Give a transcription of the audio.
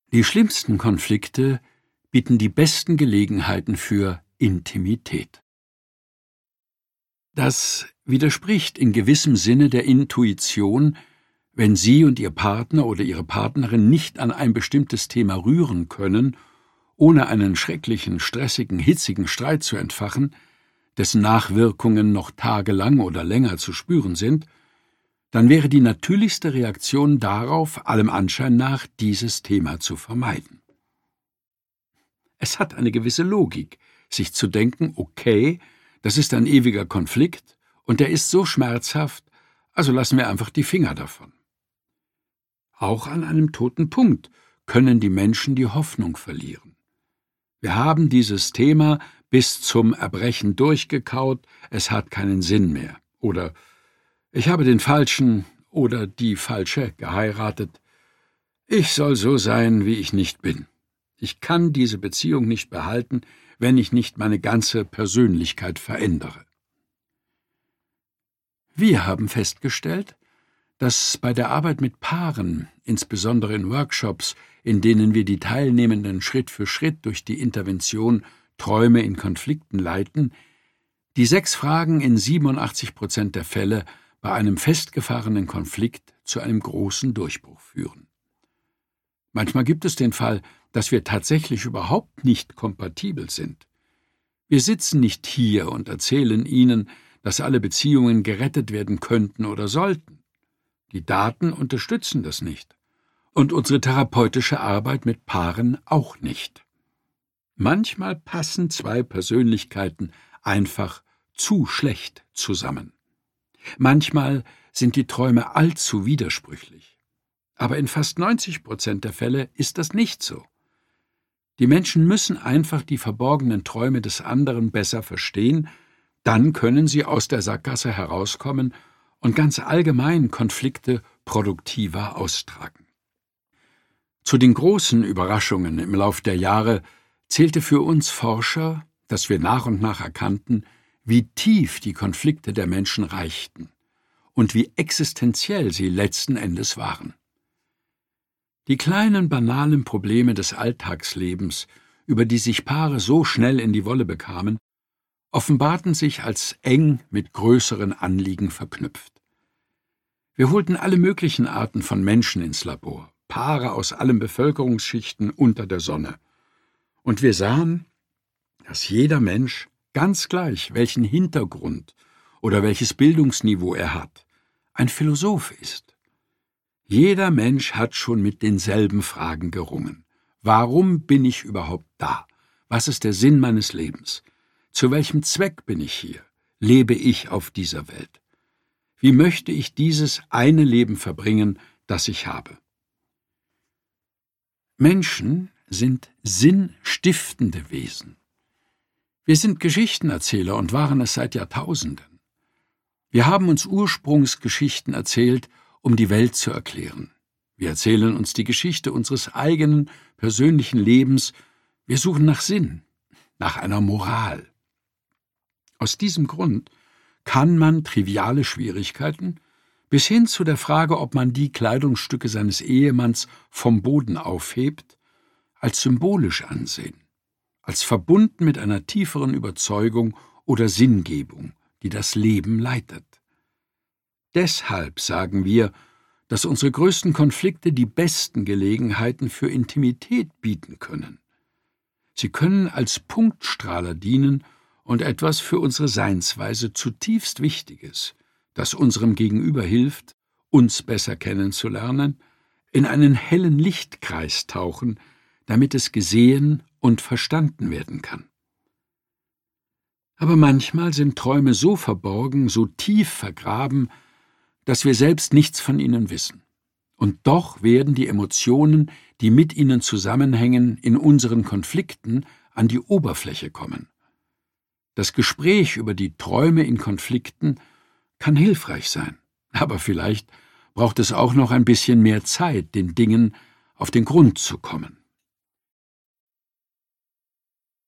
Die schlimmsten Konflikte bieten die besten Gelegenheiten für Intimität. Das widerspricht in gewissem Sinne der Intuition, wenn Sie und Ihr Partner oder Ihre Partnerin nicht an ein bestimmtes Thema rühren können, ohne einen schrecklichen, stressigen, hitzigen Streit zu entfachen, dessen Nachwirkungen noch tagelang oder länger zu spüren sind, dann wäre die natürlichste Reaktion darauf, allem Anschein nach, dieses Thema zu vermeiden. Es hat eine gewisse Logik, sich zu denken, okay, das ist ein ewiger Konflikt und der ist so schmerzhaft, also lassen wir einfach die Finger davon. Auch an einem toten Punkt können die Menschen die Hoffnung verlieren. Wir haben dieses Thema bis zum Erbrechen durchgekaut, es hat keinen Sinn mehr. Oder ich habe den Falschen oder die Falsche geheiratet. Ich soll so sein, wie ich nicht bin. Ich kann diese Beziehung nicht behalten, wenn ich nicht meine ganze Persönlichkeit verändere. Wir haben festgestellt, dass bei der Arbeit mit Paaren, insbesondere in Workshops, in denen wir die Teilnehmenden Schritt für Schritt durch die Intervention Träume in Konflikten leiten, die 6 Fragen in 87% der Fälle bei einem festgefahrenen Konflikt zu einem großen Durchbruch führen. Manchmal gibt es den Fall, dass wir tatsächlich überhaupt nicht kompatibel sind. Wir sitzen nicht hier und erzählen Ihnen, dass alle Beziehungen gerettet werden könnten oder sollten. Die Daten unterstützen das nicht. Und unsere therapeutische Arbeit mit Paaren auch nicht. Manchmal passen 2 Persönlichkeiten einfach zu schlecht zusammen. Manchmal sind die Träume allzu widersprüchlich. Aber in fast 90% der Fälle ist das nicht so. Die Menschen müssen einfach die verborgenen Träume des anderen besser verstehen, dann können sie aus der Sackgasse herauskommen und ganz allgemein Konflikte produktiver austragen. Zu den großen Überraschungen im Lauf der Jahre zählte für uns Forscher, dass wir nach und nach erkannten, wie tief die Konflikte der Menschen reichten und wie existenziell sie letzten Endes waren. Die kleinen, banalen Probleme des Alltagslebens, über die sich Paare so schnell in die Wolle bekamen, offenbarten sich als eng mit größeren Anliegen verknüpft. Wir holten alle möglichen Arten von Menschen ins Labor, Paare aus allen Bevölkerungsschichten unter der Sonne. Und wir sahen, dass jeder Mensch, ganz gleich welchen Hintergrund oder welches Bildungsniveau er hat, ein Philosoph ist. Jeder Mensch hat schon mit denselben Fragen gerungen. Warum bin ich überhaupt da? Was ist der Sinn meines Lebens? Zu welchem Zweck bin ich hier? Lebe ich auf dieser Welt? Wie möchte ich dieses eine Leben verbringen, das ich habe? Menschen sind sinnstiftende Wesen. Wir sind Geschichtenerzähler und waren es seit Jahrtausenden. Wir haben uns Ursprungsgeschichten erzählt, um die Welt zu erklären. Wir erzählen uns die Geschichte unseres eigenen, persönlichen Lebens. Wir suchen nach Sinn, nach einer Moral. Aus diesem Grund kann man triviale Schwierigkeiten bis hin zu der Frage, ob man die Kleidungsstücke seines Ehemanns vom Boden aufhebt, als symbolisch ansehen, als verbunden mit einer tieferen Überzeugung oder Sinngebung, die das Leben leitet. Deshalb sagen wir, dass unsere größten Konflikte die besten Gelegenheiten für Intimität bieten können. Sie können als Punktstrahler dienen und etwas für unsere Seinsweise zutiefst Wichtiges, das unserem Gegenüber hilft, uns besser kennenzulernen, in einen hellen Lichtkreis tauchen, damit es gesehen und verstanden werden kann. Aber manchmal sind Träume so verborgen, so tief vergraben, dass wir selbst nichts von ihnen wissen. Und doch werden die Emotionen, die mit ihnen zusammenhängen, in unseren Konflikten an die Oberfläche kommen. Das Gespräch über die Träume in Konflikten kann hilfreich sein, aber vielleicht braucht es auch noch ein bisschen mehr Zeit, den Dingen auf den Grund zu kommen.